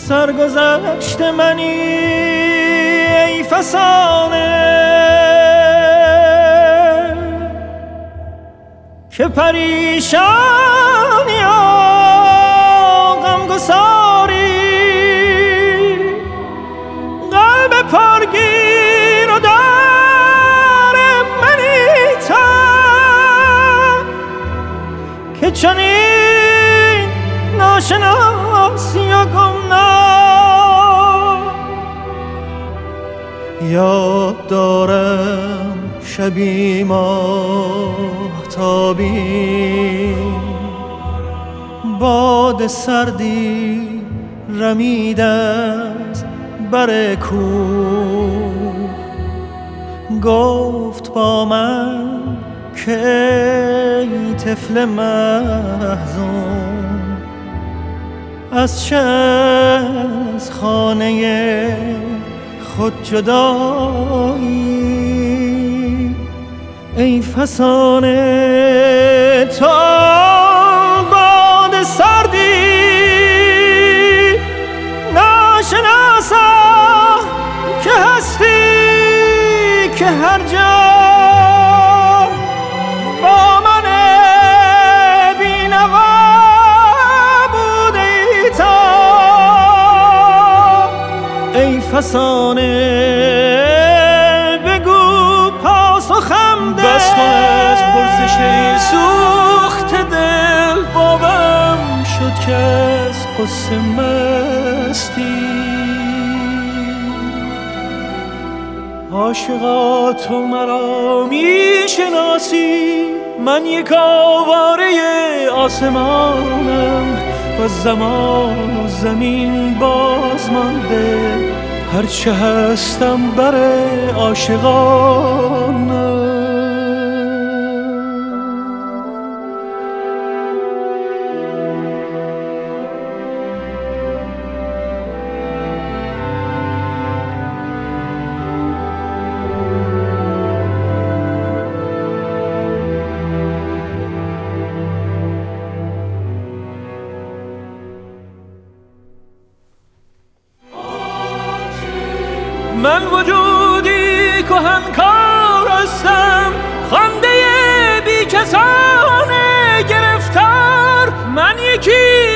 سرگذشت منی ای فسانه که پریشانی و غمگساری قلب پرگیر و دار منی تا که چنین ناشناسی و گمنام یاد دارم شبی ماهتابی باد سردی رمید از بر کوه گفت با من که ای طفل محزون از چه از خانه خود جدایی ای فسانه تا باد سردی ناشناسا که هستی که هر جا با من بینوا بوده ای تا ای فسانه بگو پاسخم ده بس کن از پرسش این سوخت دل باورم شد که از قصه مستی عاشقا تو مرا میشناسی من یک آواره آسمانم و زمان و زمین باز مانده هرچه هستم بر عاشقانم من وجودی کهنکار هستم خنده بی کسان گرفتار من یکی